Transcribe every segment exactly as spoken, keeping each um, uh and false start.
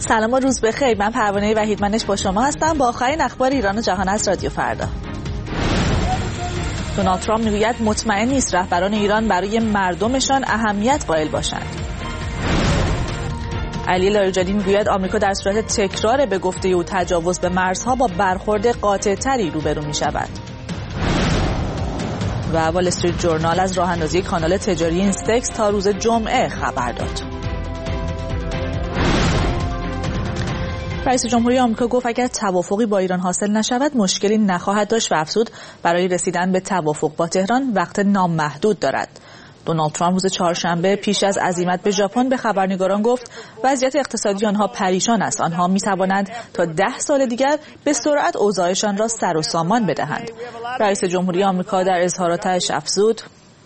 سلام و روز بخیر. من پروانه وحیدمنش با شما هستم با آخرین اخبار ایران و جهان از رادیو فردا. دونالد ترامپ میگوید مطمئن نیست رهبران ایران برای مردمشان اهمیت قائل باشند. علی لاریجانی میگوید آمریکا در صورت تکرار به گفته او تجاوز به مرزها با برخورد قاطع‌تری روبرو می‌شود. و وال استریت جورنال از راه اندازی کانال تجاری اینستکس تا روز جمعه خبر داد. رئیس جمهوری آمریکا گفت اگر توافقی با ایران حاصل نشود مشکلی نخواهد داشت و افزود برای رسیدن به توافق با تهران وقت نامحدود دارد. دونالد ترامپ روز چهارشنبه پیش از عزیمت به ژاپن به خبرنگاران گفت وضعیت اقتصادی آنها پریشان است. آنها می توانند تا ده سال دیگر به سرعت اوضاعشان را سر و سامان بدهند. رئیس جمهوری آمریکا در اظهاراتش افزود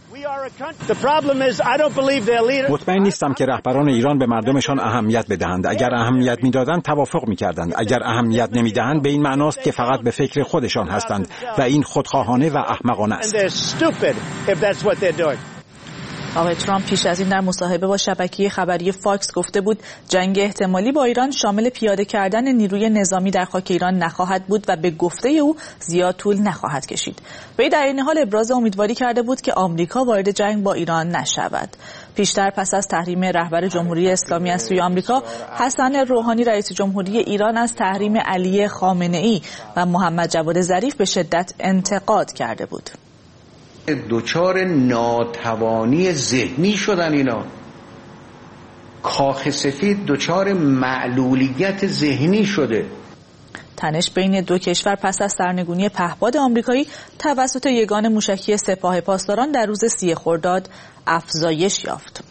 مطمئن نیستم که رهبران ایران به مردمشان اهمیت بدهند. اگر اهمیت میدادند توافق میکردند. اگر اهمیت نمیدهند به این معناست که فقط به فکر خودشان هستند و این خودخواهانه و احمقانه است. آقای ترامپ پیش از این در مصاحبه با شبکه خبری فاکس گفته بود جنگ احتمالی با ایران شامل پیاده کردن نیروی نظامی در خاک ایران نخواهد بود و به گفته او زیاد طول نخواهد کشید. وی در این حال ابراز امیدواری کرده بود که آمریکا وارد جنگ با ایران نشود. پیشتر پس از تحریم رهبر جمهوری اسلامی از سوی آمریکا، حسن روحانی رئیس جمهوری ایران از تحریم علی خامنه‌ای و محمد جواد ظریف به شدت انتقاد کرده بود. دوچار ناتوانی ذهنی شدن اینا. کاخ سفید دوچار معلولیت ذهنی شده. تنش بین دو کشور پس از سرنگونی پهپاد آمریکایی توسط یگان موشکی سپاه پاسداران در روز سی خرداد افزایش یافت.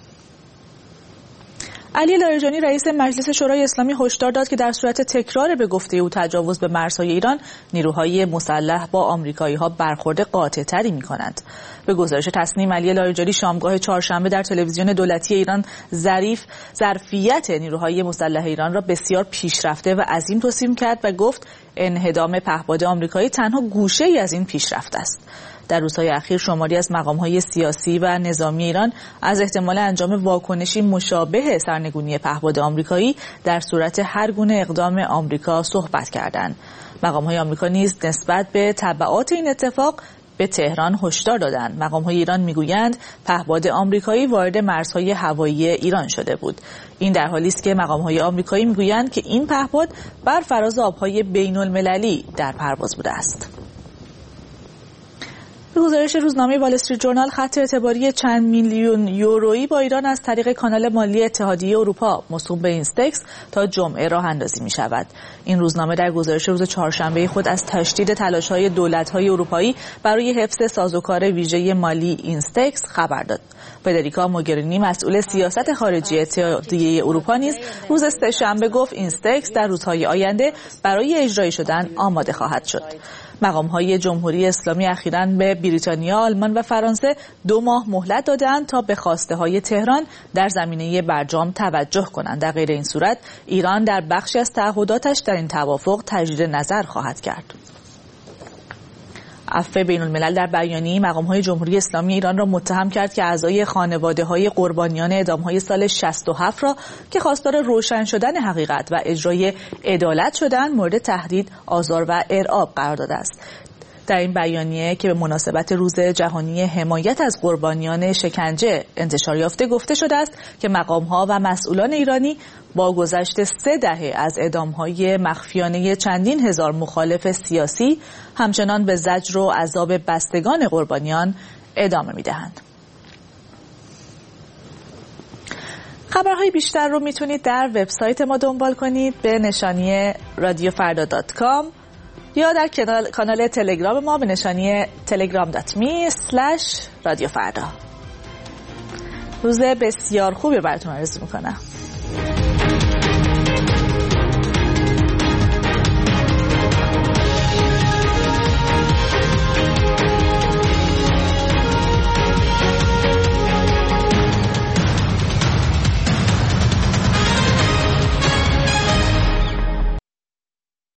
علی لاریجانی رئیس مجلس شورای اسلامی هشدار داد که در صورت تکرار به گفته او تجاوز به مرزهای ایران نیروهای مسلح با آمریکایی‌ها برخورد قاطع‌تری می‌کنند. به گزارش تصنیم علی لاریجانی شامگاه چهارشنبه در تلویزیون دولتی ایران ظریف ظرفیت نیروهای مسلح ایران را بسیار پیشرفته و عظیم توصیف کرد و گفت انهدام پهپاد آمریکایی تنها گوشه‌ای از این پیشرفت است. در روزهای اخیر شماری از مقام‌های سیاسی و نظامی ایران از احتمال انجام واکنشی مشابه سرنگونی پهپاد آمریکایی در صورت هر گونه اقدام آمریکا صحبت کردند. مقام‌های آمریکا نیز نسبت به تبعات این اتفاق به تهران هشدار دادند. مقام‌های ایران میگویند پهپاد آمریکایی وارد مرزهای هوایی ایران شده بود. این در حالی است که مقام‌های آمریکایی میگویند که این پهپاد بر فراز آب‌های بین‌المللی در پرواز بوده است. به گزارش روزنامه وال استریت جورنال خط اعتباری چند میلیون یورویی با ایران از طریق کانال مالی اتحادیه اروپا موسوم به اینستکس تا جمعه راه اندازی می شود. این روزنامه در گزارش روز چهارشنبه خود از تشدید تلاش‌های دولت‌های اروپایی برای حفظ سازوکار ویژه مالی اینستکس خبر داد. فدریکا موگرینی مسئول سیاست خارجی اتحادیه اروپا نیز روز سه‌شنبه گفت اینستکس در روزهای آینده برای اجرایی شدن آماده خواهد شد. مقام‌های جمهوری اسلامی اخیراً به بریتانیا، آلمان و فرانسه دو ماه مهلت دادند تا به خواسته‌های تهران در زمینه برجام توجه کنند. در غیر این صورت ایران در بخشی از تعهداتش در این توافق تجدید نظر خواهد کرد. عفو بین الملل در بیانیه مقام‌های جمهوری اسلامی ایران را متهم کرد که اعضای خانواده‌های قربانیان اعدام‌های سال شصت و هفت را که خواستار روشن شدن حقیقت و اجرای عدالت شدند مورد تهدید، آزار و ارعاب قرار داده است. در این بیانیه که به مناسبت روز جهانی حمایت از قربانیان شکنجه انتشار یافته گفته شده است که مقام‌ها و مسئولان ایرانی با گذشت سه دهه از اعدام‌های مخفیانه چندین هزار مخالف سیاسی همچنان به زجر و عذاب بستگان قربانیان ادامه می‌دهند. خبرهای بیشتر رو میتونید در وبسایت ما دنبال کنید به نشانی رادیو فردا دات کام یا در کانال, کانال تلگرام ما به نشانی تلگرام دات می اسلش رادیو فردا. روز بسیار خوبی براتون آرزو میکنم.